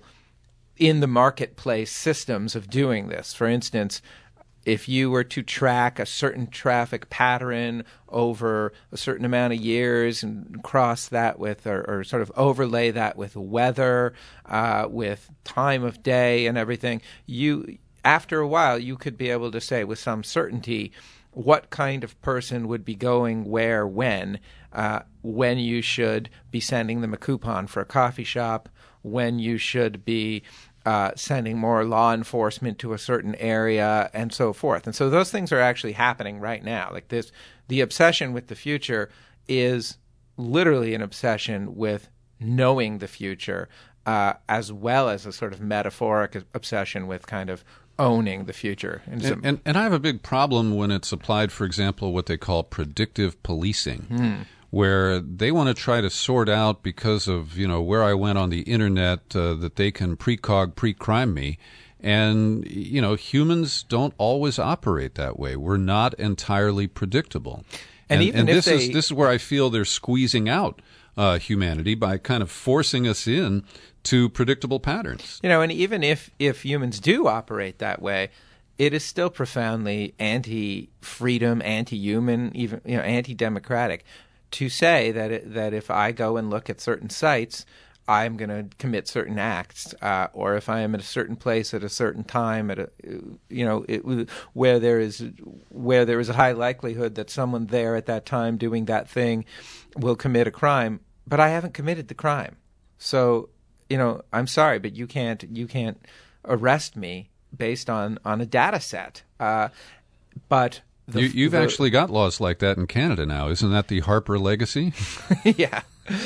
Speaker 4: in the marketplace systems of doing this. For instance, if you were to track a certain traffic pattern over a certain amount of years and cross that with or, or sort of overlay that with weather, uh, with time of day and everything, you after a while you could be able to say with some certainty what kind of person would be going where when, uh, when you should be sending them a coupon for a coffee shop, when you should be uh, sending more law enforcement to a certain area, and so forth. And so those things are actually happening right now. Like this, the obsession with the future is literally an obsession with knowing the future, uh, as well as a sort of metaphoric obsession with kind of owning the future. And,
Speaker 3: and, and, and I have a big problem when it's applied, for example, what they call predictive policing, hmm. where they want to try to sort out because of, you know, where I went on the internet uh, that they can precog, pre-crime me. And, you know, humans don't always operate that way. We're not entirely predictable.
Speaker 4: And,
Speaker 3: and
Speaker 4: even
Speaker 3: and
Speaker 4: if
Speaker 3: this
Speaker 4: they...
Speaker 3: is this is where I feel they're squeezing out uh, humanity by kind of forcing us in to predictable patterns.
Speaker 4: You know, and even if, if humans do operate that way, it is still profoundly anti-freedom, anti-human, even you know, anti-democratic to say that it, that if I go and look at certain sites, I'm going to commit certain acts, uh, or if I am at a certain place at a certain time, at a, you know, it, where there is where there is a high likelihood that someone there at that time doing that thing will commit a crime, but I haven't committed the crime. So, you know, I'm sorry, but you can't you can't arrest me based on, on a data set. Uh, but the,
Speaker 3: you, you've
Speaker 4: the,
Speaker 3: actually got laws like that in Canada now. Isn't that the Harper legacy?
Speaker 4: Yeah.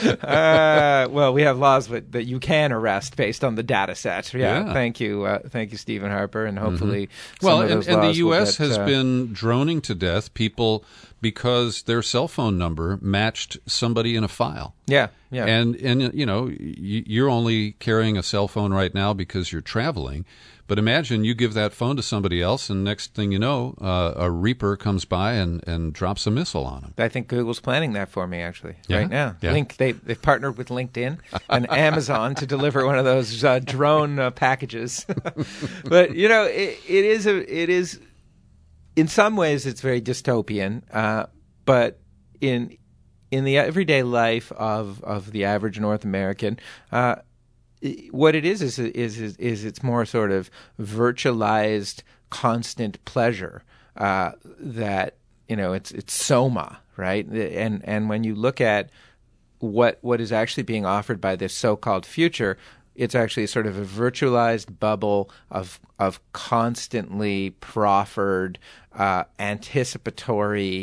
Speaker 4: uh, well, we have laws that, that you can arrest based on the data set. Yeah,
Speaker 3: yeah.
Speaker 4: Thank you. Uh, thank you, Stephen Harper. And hopefully
Speaker 3: mm-hmm. Well,
Speaker 4: some of
Speaker 3: and,
Speaker 4: those
Speaker 3: and
Speaker 4: laws
Speaker 3: the U S
Speaker 4: will get,
Speaker 3: has
Speaker 4: uh,
Speaker 3: been droning to death people because their cell phone number matched somebody in a file.
Speaker 4: Yeah, yeah.
Speaker 3: And, and you know, you're only carrying a cell phone right now because you're traveling. But imagine you give that phone to somebody else, and next thing you know, uh, a Reaper comes by and, and drops a missile on them.
Speaker 4: I think Google's planning that for me, actually,
Speaker 3: yeah?
Speaker 4: right now.
Speaker 3: Yeah.
Speaker 4: Link, they, they've partnered with LinkedIn and Amazon to deliver one of those uh, drone uh, packages. But, you know, it, it is a, it is, in some ways, it's very dystopian. Uh, but in in the everyday life of, of the average North American, uh, what it is is, is is is it's more sort of virtualized constant pleasure uh, that, you know, it's it's soma, right? And and when you look at what what is actually being offered by this so-called future, it's actually sort of a virtualized bubble of of constantly proffered, uh, anticipatory,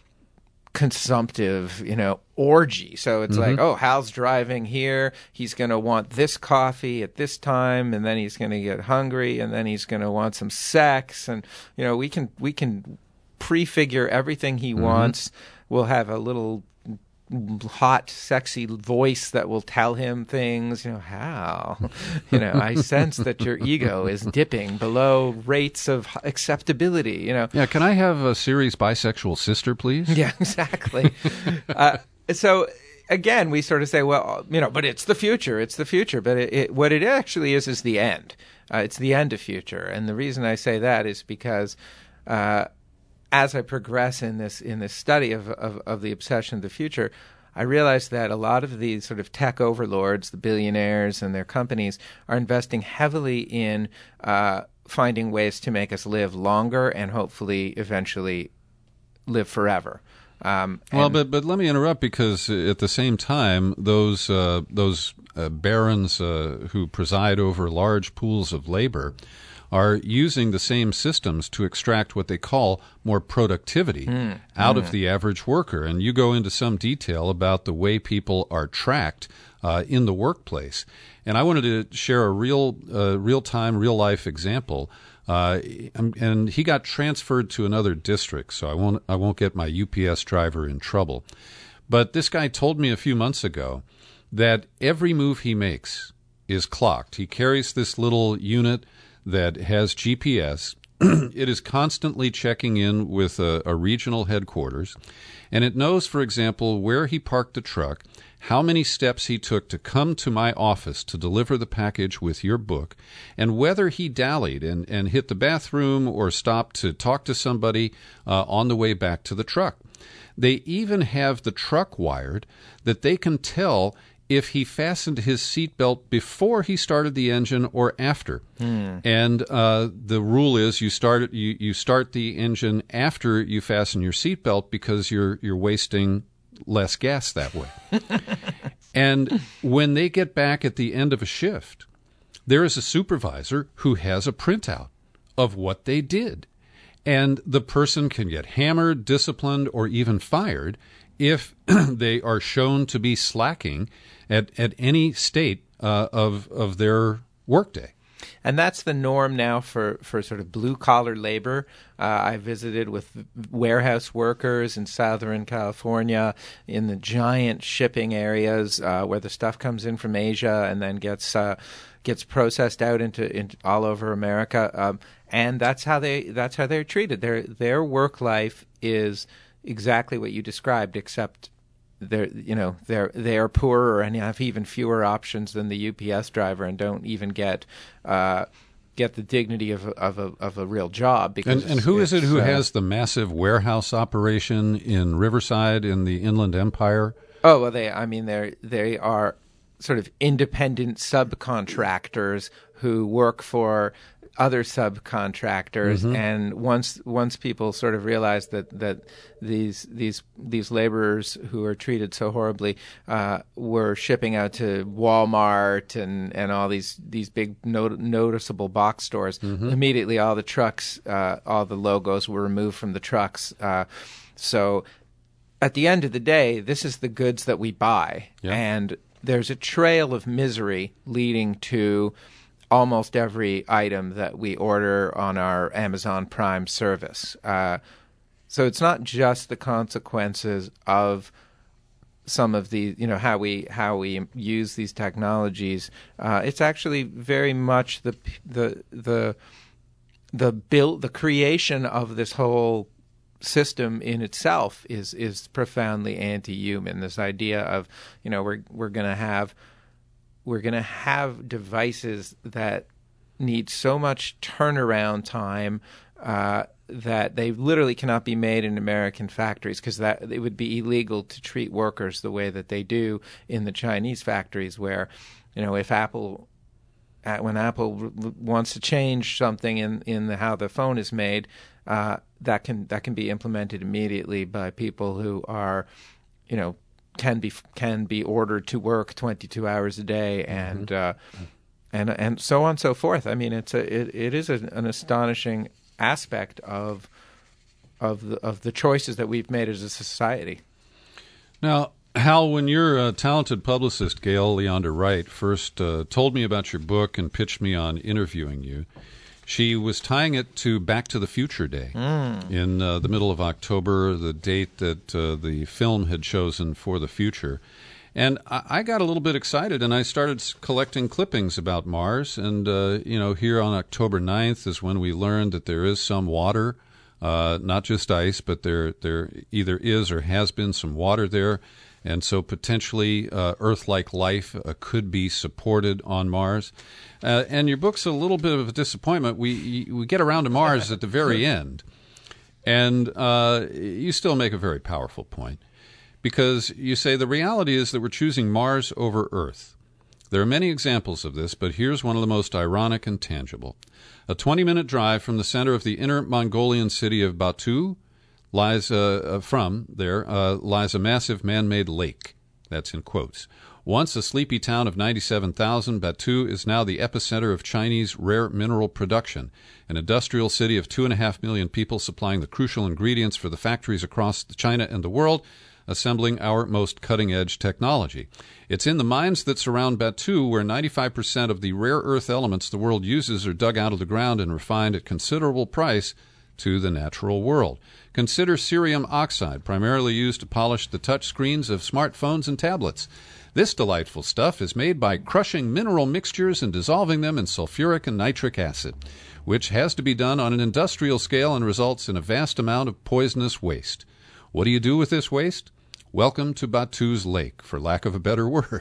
Speaker 4: consumptive, you know, orgy. So it's
Speaker 3: mm-hmm.
Speaker 4: like, oh, Hal's driving here. He's going to want this coffee at this time, and then he's going to get hungry, and then he's going to want some sex. And, you know, we can we can prefigure everything he mm-hmm. wants. We'll have a little hot, sexy voice that will tell him things. You know, Hal, you know, I sense that your ego is dipping below rates of acceptability, you know.
Speaker 3: Yeah, can I have a Siri's bisexual sister, please?
Speaker 4: Yeah, exactly. uh, so, again, we sort of say, well, you know, but it's the future, it's the future. But it, it, what it actually is is the end. Uh, it's the end of future. And the reason I say that is because uh, as I progress in this in this study of, of, of the obsession of the future, I realize that a lot of these sort of tech overlords, the billionaires and their companies, are investing heavily in uh, finding ways to make us live longer and hopefully eventually live forever. Um,
Speaker 3: well, but but let me interrupt, because at the same time, those uh, those uh, barons uh, who preside over large pools of labor are using the same systems to extract what they call more productivity mm, out mm. of the average worker. And you go into some detail about the way people are tracked uh, in the workplace. And I wanted to share a real, uh, real-time, real-life example. Uh, and he got transferred to another district, so I won't, I won't get my U P S driver in trouble. But this guy told me a few months ago that every move he makes is clocked. He carries this little unit that has G P S. It is constantly checking in with a, a regional headquarters, and it knows, for example, where he parked the truck, how many steps he took to come to my office to deliver the package with your book, and whether he dallied and, and hit the bathroom or stopped to talk to somebody uh, on the way back to the truck. They even have the truck wired that they can tell if he fastened his seatbelt before he started the engine or after. Hmm. And uh, the rule is you start you, you start the engine after you fasten your seatbelt because you're you're wasting less gas that way. And when they get back at the end of a shift, there is a supervisor who has a printout of what they did. And the person can get hammered, disciplined, or even fired if they are shown to be slacking at, at any state uh, of of their workday.
Speaker 4: And that's the norm now for, for sort of blue-collar labor. Uh, I visited with warehouse workers in Southern California, in the giant shipping areas uh, where the stuff comes in from Asia and then gets uh, gets processed out into, into all over America. Um, and that's how they that's how they're treated. Their their work life is exactly what you described, except they're you know they're they are poorer and have even fewer options than the U P S driver, and don't even get uh, get the dignity of a, of a of a real job. Because
Speaker 3: and, and who is it who
Speaker 4: uh,
Speaker 3: has the massive warehouse operation in Riverside in the Inland Empire?
Speaker 4: Oh well, they I mean they they are sort of independent subcontractors who work for other subcontractors, mm-hmm. and once once people sort of realized that that these these these laborers who are treated so horribly uh, were shipping out to Walmart and, and all these these big not- noticeable box stores, mm-hmm. immediately all the trucks, uh, all the logos were removed from the trucks. Uh, so at the end of the day, this is the goods that we buy, yeah. and there's a trail of misery leading to almost every item that we order on our Amazon Prime service. Uh, so it's not just the consequences of some of the, you know, how we how we use these technologies. Uh, it's actually very much the the the the build the creation of this whole system in itself is is profoundly anti-human. This idea of, you know, we're we're going to have We're going to have devices that need so much turnaround time uh, that they literally cannot be made in American factories, because that it would be illegal to treat workers the way that they do in the Chinese factories, where, you know, if Apple, when Apple wants to change something in, in the, how the phone is made, uh, that can that can be implemented immediately by people who are, you know, can be can be ordered to work twenty-two hours a day, and mm-hmm. uh, and and so on and so forth. I mean, it's a it, it is a, an astonishing aspect of of the of the choices that we've made as a society.
Speaker 3: Now, Hal, when your uh, talented publicist Gail Leander Wright first uh, told me about your book and pitched me on interviewing you, she was tying it to Back to the Future Day mm. in uh, the middle of October, the date that uh, the film had chosen for the future. And I, I got a little bit excited, and I started collecting clippings about Mars. And, uh, you know, here on October ninth is when we learned that there is some water, uh, not just ice, but there, there either is or has been some water there. And so potentially uh, Earth-like life uh, could be supported on Mars. Uh, and your book's a little bit of a disappointment. We we get around to Mars at the very end. And uh, you still make a very powerful point, because you say the reality is that we're choosing Mars over Earth. There are many examples of this, but here's one of the most ironic and tangible. A twenty-minute drive from the center of the Inner Mongolian city of Batu lies uh, from there uh, lies a massive man-made lake. That's in quotes. Once a sleepy town of ninety-seven thousand, Batu is now the epicenter of Chinese rare mineral production, an industrial city of two and a half million people supplying the crucial ingredients for the factories across China and the world, assembling our most cutting-edge technology. It's in the mines that surround Batu where ninety-five percent of the rare earth elements the world uses are dug out of the ground and refined at considerable price to the natural world. Consider cerium oxide, primarily used to polish the touch screens of smartphones and tablets. This delightful stuff is made by crushing mineral mixtures and dissolving them in sulfuric and nitric acid, which has to be done on an industrial scale and results in a vast amount of poisonous waste. What do you do with this waste? Welcome to Batu's lake, for lack of a better word.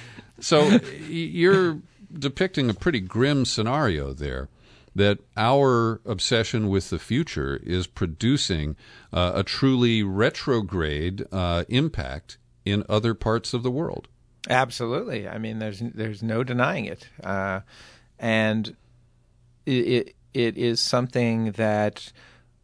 Speaker 3: So you're depicting a pretty grim scenario there, that our obsession with the future is producing uh, a truly retrograde uh, impact in other parts of the world.
Speaker 4: Absolutely. I mean, there's there's no denying it, uh, and it, it it is something that,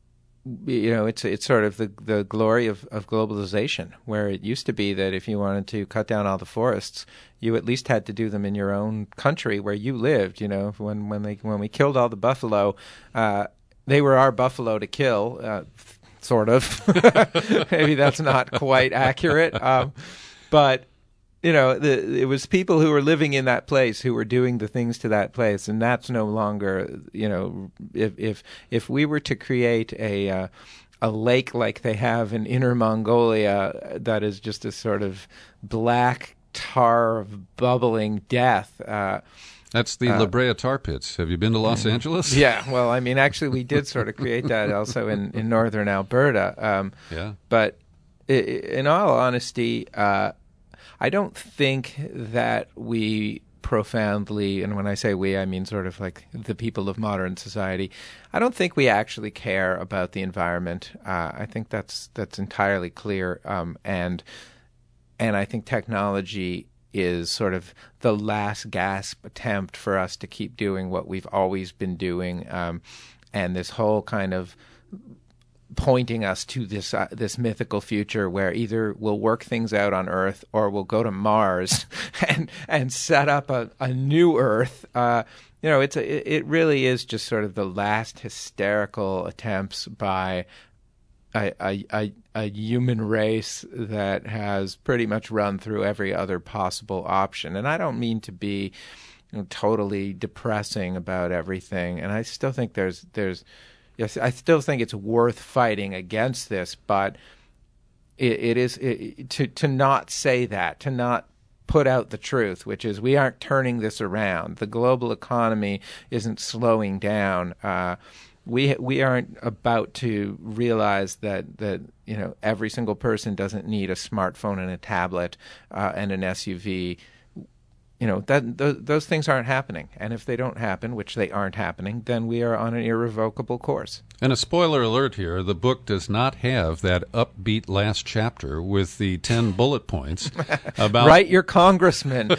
Speaker 4: you know, it's it's sort of the the glory of, of globalization, where it used to be that if you wanted to cut down all the forests, you at least had to do them in your own country where you lived. You know, when when they when we killed all the buffalo, uh, they were our buffalo to kill, uh, sort of. Maybe that's not quite accurate, um, but you know, the, it was people who were living in that place who were doing the things to that place, and that's no longer, you know, if if if we were to create a uh, a lake like they have in Inner Mongolia that is just a sort of black tar of bubbling death. Uh,
Speaker 3: That's the uh, La Brea tar pits. Have you been to Los Angeles?
Speaker 4: Yeah, well, I mean, actually, we did sort of create that also in, in northern Alberta. Um,
Speaker 3: yeah.
Speaker 4: But in all honesty, uh, I don't think that we profoundly, and when I say we, I mean sort of like the people of modern society, I don't think we actually care about the environment. Uh, I think that's that's entirely clear, um, and and I think technology is sort of the last gasp attempt for us to keep doing what we've always been doing, um, and this whole kind of pointing us to this uh, this mythical future where either we'll work things out on Earth or we'll go to Mars and and set up a, a new Earth. Uh, you know, it's a, it really is just sort of the last hysterical attempts by a, a, a, a human race that has pretty much run through every other possible option. And I don't mean to be, you know, totally depressing about everything. And I still think there's there's yes, I still think it's worth fighting against this, but it, it is it, to to not say that, to not put out the truth, which is we aren't turning this around. The global economy isn't slowing down. Uh, we we aren't about to realize that that you know every single person doesn't need a smartphone and a tablet uh, and an S U V. You know, that th- those things aren't happening. And if they don't happen, which they aren't happening, then we are on an irrevocable course.
Speaker 3: And a spoiler alert here, the book does not have that upbeat last chapter with the ten bullet points about...
Speaker 4: Write your congressman.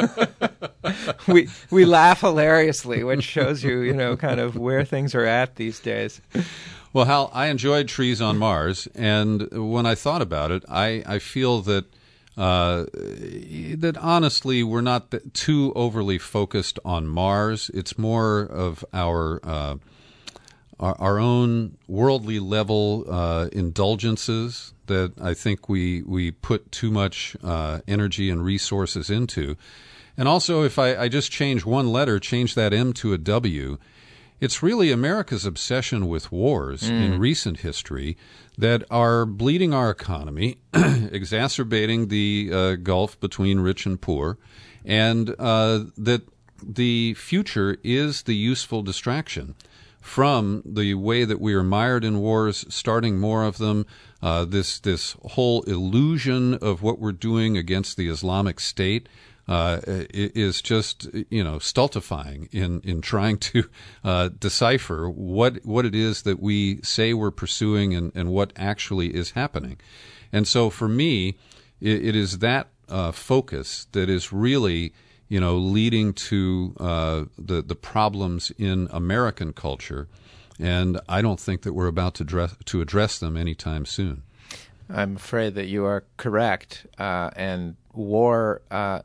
Speaker 4: we we laugh hilariously, which shows you, you know, kind of where things are at these days.
Speaker 3: Well, Hal, I enjoyed Trees on Mars, and when I thought about it, I, I feel that Uh, that honestly, we're not too overly focused on Mars. It's more of our uh, our, our own worldly level uh, indulgences that I think we we put too much uh, energy and resources into. And also, if I, I just change one letter, change that M to a W, it's really America's obsession with wars mm. in recent history that are bleeding our economy, exacerbating the uh, gulf between rich and poor, and uh, that the future is the useful distraction from the way that we are mired in wars, starting more of them, uh, this this whole illusion of what we're doing against the Islamic State. Uh, is just, you know, stultifying in, in trying to uh, decipher what what it is that we say we're pursuing and, and what actually is happening. And so for me, it, it is that uh, focus that is really, you know, leading to uh, the, the problems in American culture. And I don't think that we're about to, dress, to address them anytime soon.
Speaker 4: I'm afraid that you are correct. Uh, and war... Uh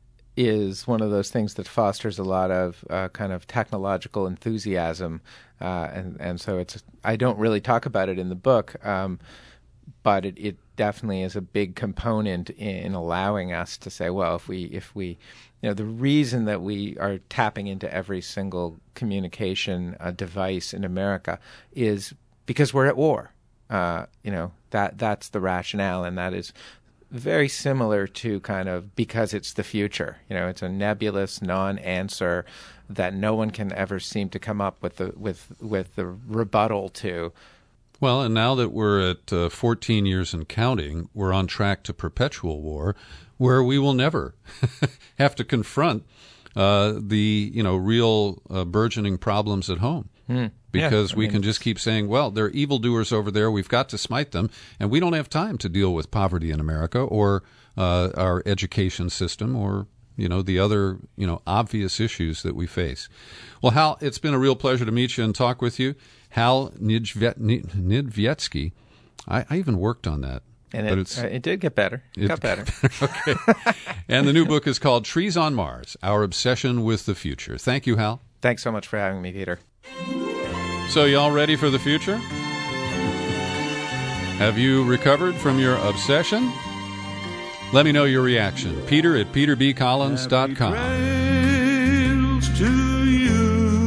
Speaker 4: is one of those things that fosters a lot of uh, kind of technological enthusiasm, uh, and and so it's I don't really talk about it in the book, um, but it, it definitely is a big component in allowing us to say, well, if we if we, you know, the reason that we are tapping into every single communication uh, device in America is because we're at war. Uh, you know, that that's the rationale, and that is very similar to kind of because it's the future. You know, it's a nebulous non-answer that no one can ever seem to come up with the with with the rebuttal to.
Speaker 3: Well, and now that we're at uh, fourteen years and counting, we're on track to perpetual war, where we will never have to confront uh, the you know real uh, burgeoning problems at home. Mm. Because yeah, we mean, can just keep saying, well, there are evildoers over there, we've got to smite them, and we don't have time to deal with poverty in America or uh, our education system or, you know, the other, you know, obvious issues that we face. Well, Hal, it's been a real pleasure to meet you and talk with you. Hal Niedvietsky. I, I even worked on that.
Speaker 4: And
Speaker 3: but
Speaker 4: it,
Speaker 3: it's,
Speaker 4: uh, it did get better. It, it got better.
Speaker 3: better. Okay. And the new book is called Trees on Mars, Our Obsession with the Future. Thank you, Hal.
Speaker 4: Thanks so much for having me, Peter.
Speaker 3: So y'all ready for the future? Have you recovered from your obsession? Let me know your reaction. Peter at peter b collins dot com.
Speaker 5: Trails to you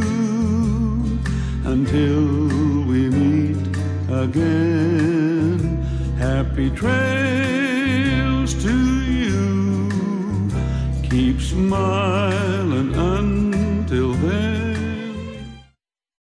Speaker 5: until we meet again. Happy trails to you. Keep smiling.